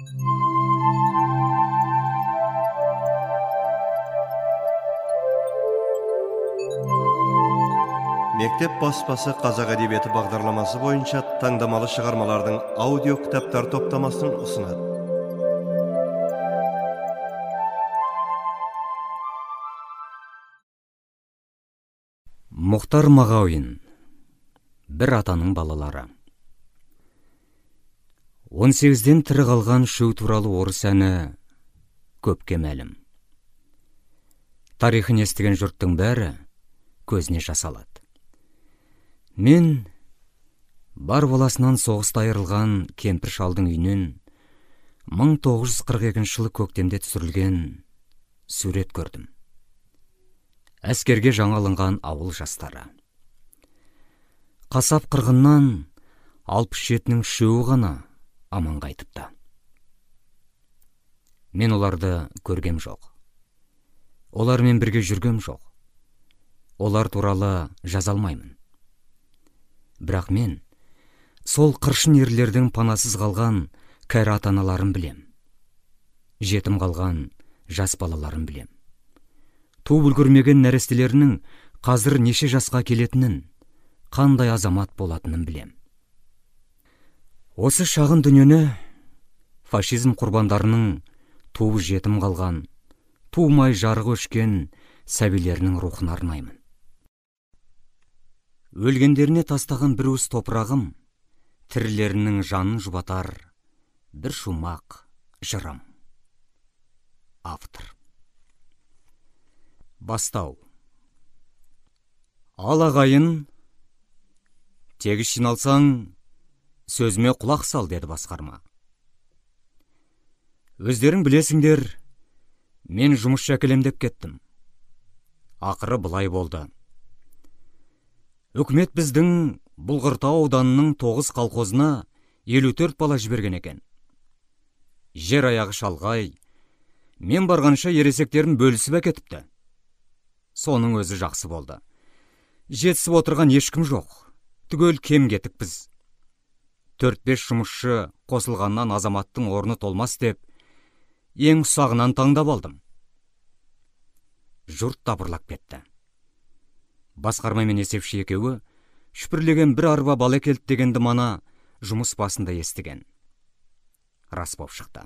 Мектеп баспасы қазақ әдебиеті бағдарламасы бойынша таңдамалы шығармалардың аудио кітаптар топтамасын ұсынады. Мұхтар Мағауин. Бір атаның балалары. 18-ден тірі қалған шөу туралы орыс әні көпке мәлім. Тарихын естіген жұрттың бәрі көзіне жас алады. Мен бар баласынан соғыста айырылған кемпір шалдың үйінен 1942 жылы көктемде түсірілген сурет көрдім. Әскерге жаңа алынған ауыл жастары. Қасап қырғыннан 67-нің үшеуі ғана аман қайтыпты. Мен оларды көргем жоқ. Олармен бірге жүргем жоқ. Олар туралы жаза алмаймын. Бірақ мен сол қыршын ерлердің панасыз қалған кәрі ата-аналарын білем. Жетім қалған жас балаларын білем. Туып үлгермеген нәрестелерінің қазір неше жасқа келетінін, қандай азамат болатынын білем. Осы шағын дүниені фашизм құрбандарының туып жетім қалған, туымай жарығы өшкен сәбилерінің рухына арнаймын. Өлгендеріне тастаған бір уыс топырағым, тірілерінің жанын жұбатар бір шумақ жырым. Автор. Бастау. Ал ағайын, тегіс жиналсаң, сөзіме құлақ сал, деді басқарма. Өздерің білесіңдер, мен жұмыс шәкілем деп кеттім. Ақыры былай болды. Үкімет біздің Бұлғыртау ауданының 9 колхозына 54 бала жіберген екен. Жер аяғы шалғай, мен барғанша ересектерін бөлісіп әкетіпті. Соның өзі жақсы болды. Жетісіп отырған ешкім жоқ. Түгел кем кетік біз. 4-5 жұмысшы қосылғаннан азаматтың орны толмас деп, ең ұсағынан таңдап алдым. Жұрт дабырлап кетті. Басқарма мен есепші екеуі шүпірлеген бір арба бала келді дегенді мана жұмыс басында естіген. Рас боп шықты.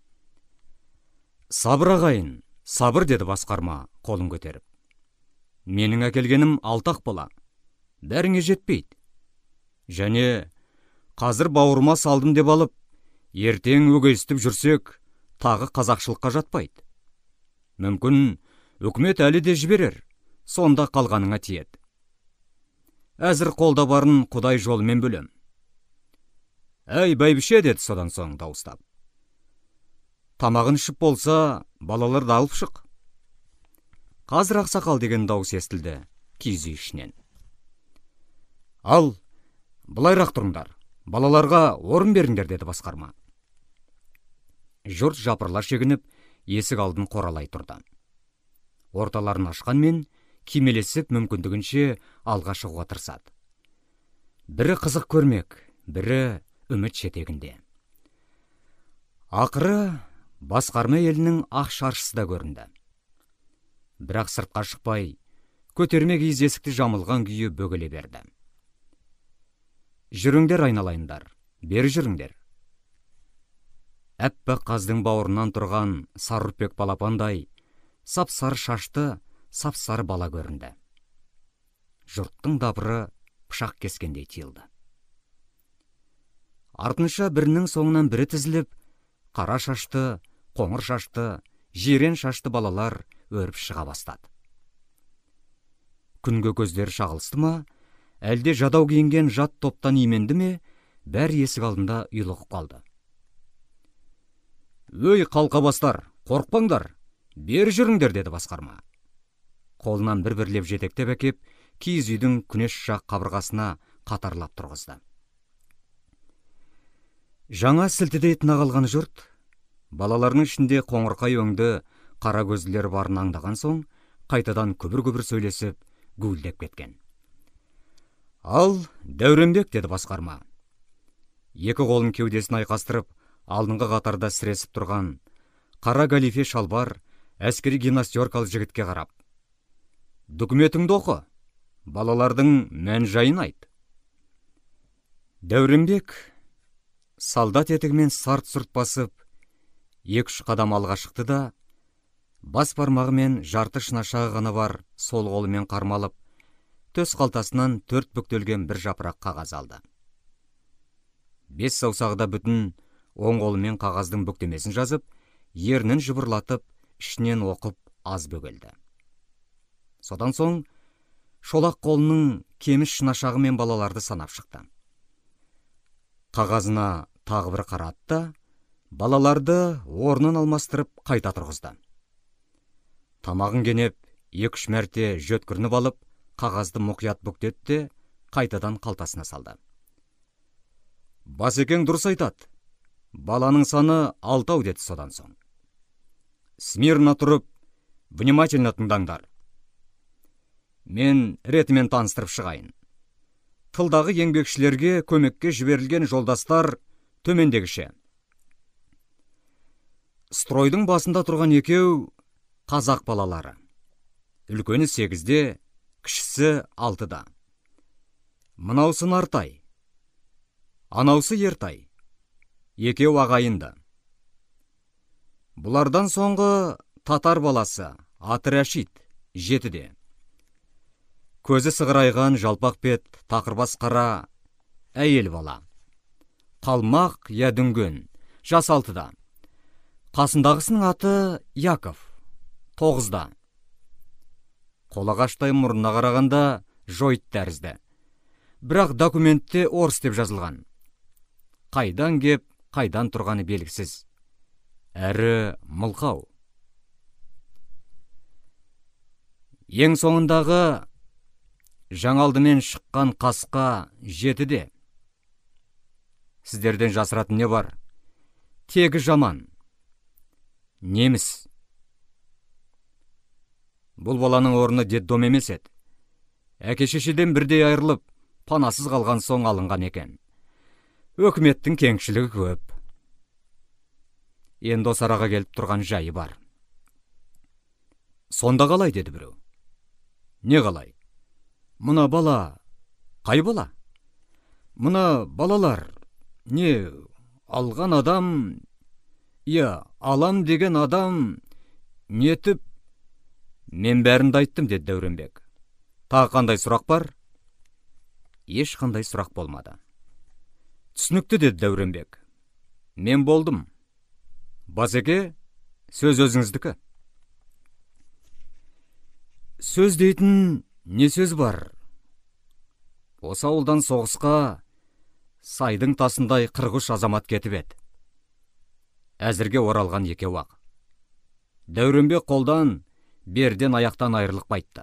Сабыр ағайын, сабыр, деді басқарма қолын көтеріп. Менің әкелгенім 6 бала. Бәріңе жетпейді. Және қазір бауырма салдым деп алып, ертең өгейстіп жүрсек, тағы қазақшылыққа жатпайды. Мүмкін үкімет әлі де жіберер. Сонда қалғаныңа тиеді. Әзір қолда барын Құдай жолымен бөлем. Әй, бәйбіше, деді содан соң дауыстап. Тамағын ішіп болса, балаларды алып шық. Қазір ақсақал деген дауыс естілді киіз үй ішінен. Ал, былайрақ тұрыңдар, балаларға орын беріңдер, деді басқарма. Жұрт жапырыла шегініп, есік алдын қоралай тұрды. Орталарын ашқанмен кимелесіп мүмкіндігінше алға шығуға тырысады. Бірі қызық көрмек, бірі үміт жетегінде. Ақыры басқарма елінің ақ шаршысы да көрінді. Бірақ сыртқа шықпай, көтерме киіз есікті жамылған күйі бөгеле берді. Жүріңдер айналайындар, бері жүріңдер. Әппақ қаздың бауырынан тұрған сарырпек балапандай, сап-сары шашты, сап-сары бала көрінді. Жұрттың дабыры пышақ кескендей тиылды. Артынша бірінің соңынан бірі тізіліп, қара шашты, қоңыр шашты, жирен шашты балалар өріп шыға бастады. Күнге көздері шағылысты ма, әлде жадау киінген жат топтан именді ме, бәрі есік алдында ұйлығып қалды. Өй, қалқабастар, қорықпаңдар, бері жүріңдер, деді басқарма. Қолынан бір-бірлеп жетектеп әкеп, киіз үйдің күнеш жақ қабырғасына қатарлап тұрғызды. Жаңа сілтіде тына қалған жұрт, балаларының ішінде қоңырқай өңді қара көзділер барын аңдаған соң, қайтадан күбір-күбір сөйлесіп, гуілдеп кеткен. Ал, Дәуренбек, деді басқарма. Екі қолын кеудесін айқастырып, алдыңғы қатарда сіресіп тұрған қара галифе шалбар әскери гимнастеркалы жігітке қарап: «Дүкіметіңді оқы, балалардың мән жайын айт». Дәуренбек солдат етігімен сарт-сұрт басып, 2-3 қадам алға шықты да, бас бармағы мен жарты шынашағы ғана бар сол қолымен қармалып, төс қалтасынан 4 бүктелген бір жапырақ қағаз алды. 5 саусағында бүтін оң қолымен қағаздың бүктемесін жазып, ернін жыбырлатып, ішінен оқып аз бөгелді. Содан соң шолақ қолының кеміс шынашағы мен балаларды санап шықты. Қағазына тағы бір қарады да, балаларды орнын алмастырып қайта тұрғызды. Тамағын кенеп, 2-3 мәрте жөткірініп алып, қағазды мұқият бүктетті, қайтадан қалтасына салды. «Басекең дұрыс айтады. Баланың саны 6 деді содан соң. Смирно тұрып, внимательно тыңдаңдар. Мен ретімен таныстырып шығайын. Тылдағы еңбекшілерге көмекке жіберілген жолдастар төмендегіше. Стройдың басында тұрған екеу қазақ балалары. Үлкені 8-де, кішісі 6-да. Мынаусы Нартай, анаусы Ертай. Екеу ағайынды. Бұлардан соңғы татар баласы аты Рәшид, 7-де. Көзі сығырайған жалпақ бет, тақырбас қара әйел бала. Қалмақ я дүнген, жас 6-да. Қасындағысының аты Яков, 9-да. Қолағаштай мұрнына қарағанда Жойт тәрізді. Бірақ документте орыс деп жазылған. Қайдан кеп, қайдан тұрғаны белгісіз. Әрі мылқау. Ең соңындағы жаңалдымен шыққан қасқа 7-де. Сіздерден жасыратын не бар? Тегі жаман. Неміс. Бұл баланың орны детдом емес еді. Әке-шешеден бірдей айырылып, панасыз қалған соң алынған екен. Өкіметтің кеңшілігі көп. Енді осы араға келіп тұрған жайы бар. Сонда қалай, деді біреу. Не қалай? Мұна бала, қай бала? Мұна балалар, не алған адам, алам деген адам, нетіп? Мен бәрінді айттым, деді Дәуренбек. Тағы қандай сұрақ бар? Ешқандай сұрақ болмады. Түсінікті, деді Дәуренбек. Мен болдым. Басеке, сөз өзіңіздікі. Сөз дейтін не сөз бар? Осы ауылдан соғысқа сайдың тасындай 43 азамат кетіп еді. Әзірге оралған екеу-ақ. Дәуренбек қолдан, берден аяқтан айырылып қайтты.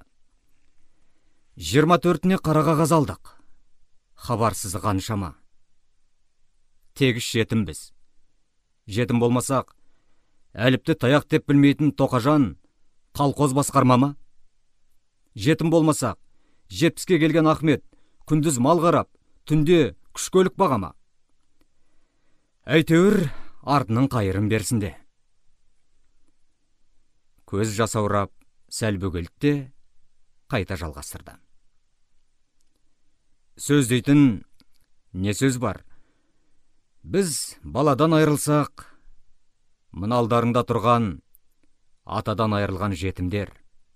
24-не қара қағаз алдық. Хабарсызы қаншама. Тегіс жетімбіз. Жетім болмасақ, әліпті таяқ деп білмейтін Тоқажан қалқоз басқармама? Жетім болмасақ, 70-ке келген Ахмет күндіз мал қарап, түнде күш-көлік бағама? Әйтеуір артының қайырын берсінде. Көз жасаурап, сәл бөгелтте, қайта жалғастырды. Сөз дейтін не сөз бар? Біз баладан айырылсақ, мұналдарында тұрған атадан айырылған жетімдер.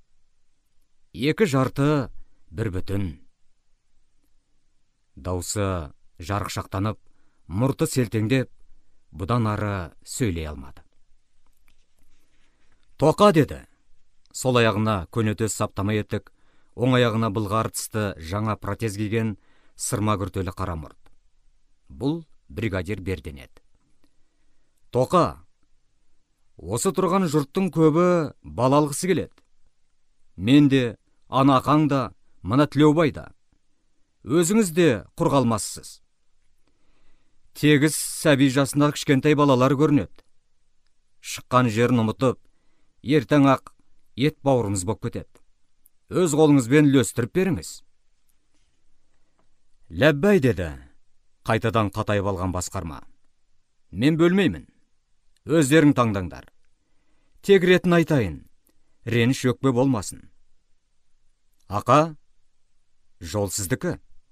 2 жарты, 1 бүтін. Даусы жарықшақтанып, мұрты селтеңдеп, бұдан ары сөйлей алмады. Тоқа, деді. Сол аяғына көнетөз саптама етік, оң аяғына былғары тысты жаңа протез киген сырма күртелі қара мұрт. Бұл бригадир Берден еді. Тоқа, осы тұрған жұрттың көбі бала алғысы келеді. Мен де, Анақаң да, мына Тілеубай да. Өзіңіз де құр қалмассыз. Тегіс сәби жасындағы кішкентай балалар көрінеді. Шыққан жерін ұмытып, ертең-ақ ет бауырымыз боп кетеді. Өз қолыңызбен үлестіріп беріңіз. — Ләббәй, деді, қайтадан қатайып алған басқарма. Мен бөлмеймін. Өздерің таңдаңдар. Тек ретін айтайын, реніш өкпе болмасын. Ақа, жол сіздікі.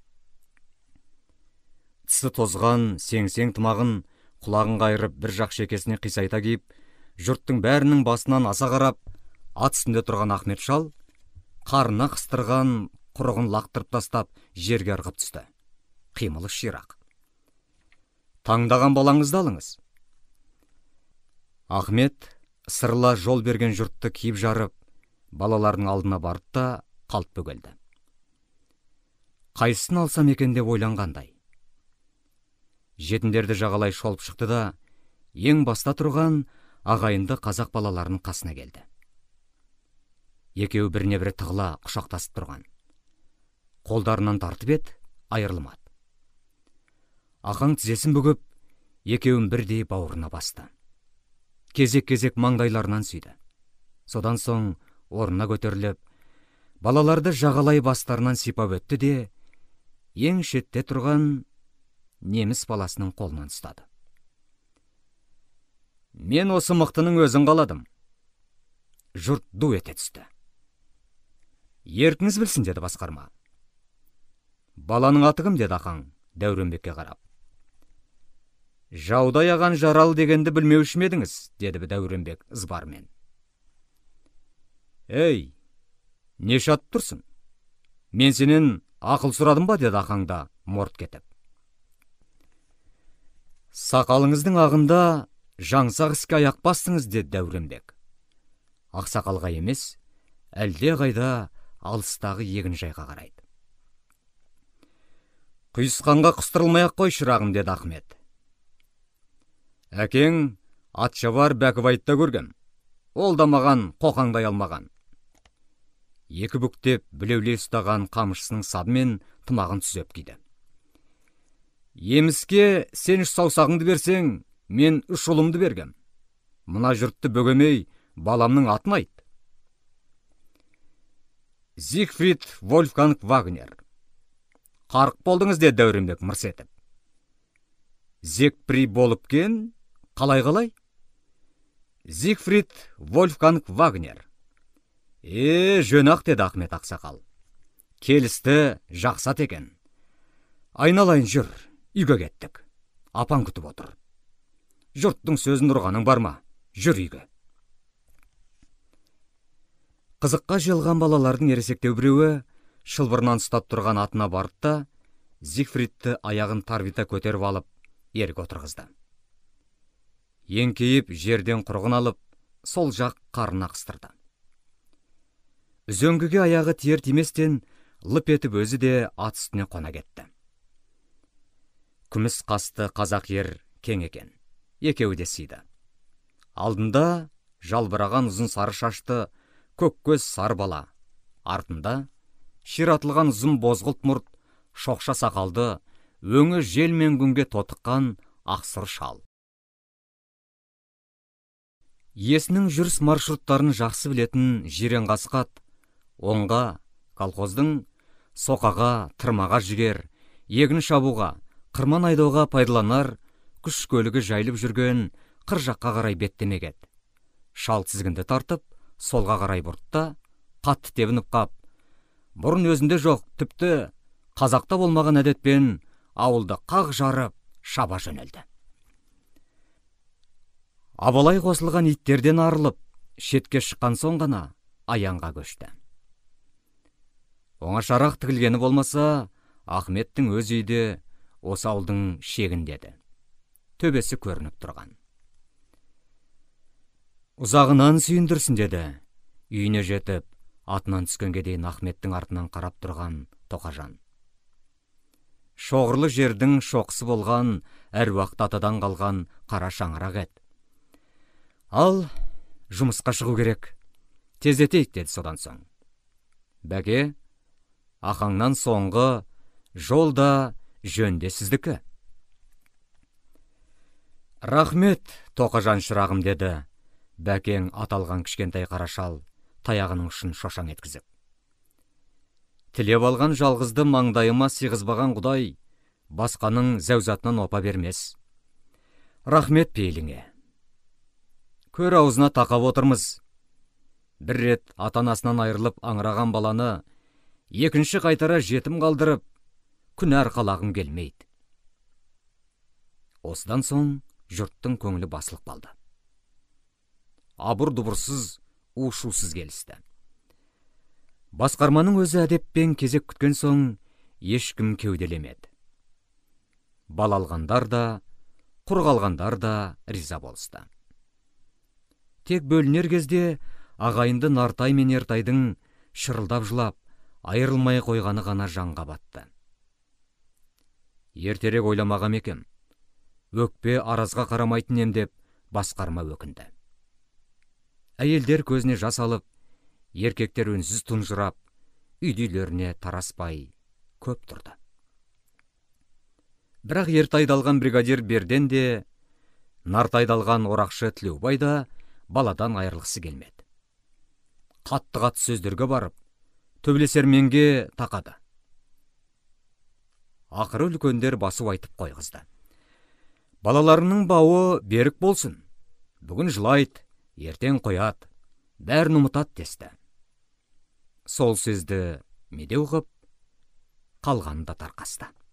Тысы тозған, сеңсең тымағын құлағын қайырып бір жақ шекесіне қисайта киіп, жұрттың бәрінің басынан аса қарап, ат үстінде тұрған Ахмет шал, қарына қыстырған құрығын лақтырып тастап, жерге ырғып түсті. Қимылы ширақ. Таңдаған балаңызды алыңыз. Ахмет сырла жол берген жұртты киіп жарып, балалардың алдына барып та қалт бөгелді. Қайсысын алсам екен деп ойланғандай. Жетіндерді жағалай шолып шықты да, ең баста тұрған ағайынды қазақ балаларының қасына келді. Екеуі біріне бірі тығыла құшақтасып тұрған. Қолдарынан тартып ет, айырылмады. Ақаң тізесін бүгіп, екеуін бірдей бауырына басты. Кезек-кезек маңдайларынан сүйді. Содан соң орнына көтеріліп, балаларды жағалай бастарынан сипап өтті де, ең шетте тұрған неміс баласының қолынан ұстады. Мен осы мықтының өзін қаладым. Жұрт ду ете түсті. Еркіңіз білсін, деді басқарма. Баланың аты кім, деді Ақаң Дәуренбекке қарап. Жауда аяған жарал дегенді білмеуші ме едіңіз, деді Дәуренбек ызбармен. Ей, не шатып тұрсың? Мен сенен ақыл сұрадым ба, деді Ақаң да морт кетіп. Сақалыңыздың ағында жаңсақ іске аяқ бастыңыз, деді Дәуренбек. Ақсақалға емес, әлде қайда алыстағы егін жайға қарайды. Құйысқанға құстырылмай-ақ қой шырағым, деді Ахмет. Әкең Атшабар Бәкібайтта көргем. Ол да маған қоқаңдай алмаған. Екі бүктеп білеулей ұстаған қамшысының сабымен тымағын түзеп киді. Еміске сен үш саусағыңды берсең, мен үш ұлымды бергем. Мына жұртты бөгемей, баламның атын айт. Зигфрид Вольфганг Вагнер. Қарық болдыңыз, деді Дәуренбек мырс етіп. Зекпри болып кен, қалай? Зигфрид Вольфганг Вагнер. Жөнақ, деді Ахмет ақсақал. Келісті, жақсат екен. Айналайын жүр, үйге кеттік. Апаң күтіп отыр. Жұрттың сөзін ұрғаның бар ма? Жүр үйге. Қызыққа желған балалардың ересектеу біреуі шылбырынан ұстап тұрған атына барып та, Зигфридті аяғын тарбита көтеріп алып, ерге отырғызды. Еңкейіп жерден құрығын алып, сол жақ қарына қыстырды. Үзеңгіге аяғы тиер тиместен лып етіп өзі де ат үстіне қона кетті. Күміс қасты қазақ ер кең екен. Екеуі де сыйды. Алдында жалбыраған ұзын сары шашты көк көз сары бала. Артында ширатылған ұзын бозғылт мұрт, шоқша сақалды, өңі жел мен күнге тотыққан ақсыр шал. Иесінің жүріс маршруттарын жақсы білетін жирен қасқат, оңға, колхоздың соқаға, тырмаға жігер, егін шабуға, қырман айдауға пайдаланар күш көлігі жайылып жүрген қыр жаққа қарай беттемек еді. Шал тізгінді тартып, солға қарай бұртта, қатты тебініп қап, бұрын өзінде жоқ, тіпті қазақта болмаған әдетпен ауылды қақ жарып шаба жөнелді. Абалай қосылған иттерден арылып, шетке шыққан соң ғана аяңға көшті. Оңашарақ тігілгені болмаса, Ахметтің өз үйде осы ауылдың шегіндеді. Төбесі көрініп тұрған. Ұзағынан сүйіндірсін, деді. Үйіне жетіп, атынан түскенге дейін Ахметтің артынан қарап тұрған Тоқажан. Шоғырлы жердің шоқысы болған, әруақты атадан қалған қара шаңырақ еді. Ал, жұмысқа шығу керек. Тездетейік, деді содан соң. Бәке, Ақаңнан соңғы жолда жөнде сіздікі. Рахмет, Тоқажан шырағым, деді. Бәкең аталған кішкентай қара шал таяғының ұшын шошаң еткізіп. Тілеп алған жалғызды маңдайыма сыйғызбаған Құдай басқаның зәузатынан опа бермес. Рахмет пейіліңе. Көр аузына тақап отырмыз. Бір рет ата-анасынан айырылып аңыраған баланы екінші қайтара жетім қалдырып, күнәр қалағым келмейді. Осыдан соң жұрттың көңілі басылып қалды. Абыр-дұбырсыз, у-шусыз келісті. Басқарманың өзі әдеппен кезек күткен соң ешкім кеуделемеді. Бал алғандар да, құр қалғандар да риза болысты. Тек бөлінер кезде ағайынды Нартай мен Ертайдың шырылдап жылап, айырылмай қойғаны ғана жанға батты. Ертерек ойламағам екем. Өкпе аразға қарамайтын ем деп басқарма өкінді. Әйелдер көзіне жас алып, еркектер үнсіз тұнжырап, үйдейлеріне тараспай көп тұрды. Бірақ Ертайды алған бригадир Берден де, Нартайды алған орақшы Тілеубай да баладан айырылғысы келмеді. Қатты сөздерге барып, төбелесерменге тақады. Ақыры үлкендер басу айтып қойғызды. Балаларының бауы берік болсын. Бүгін жылайды, ертең қояды, бәрін ұмытады десті. Сол сөзді медеу ғып, қалғаны да тарқасты.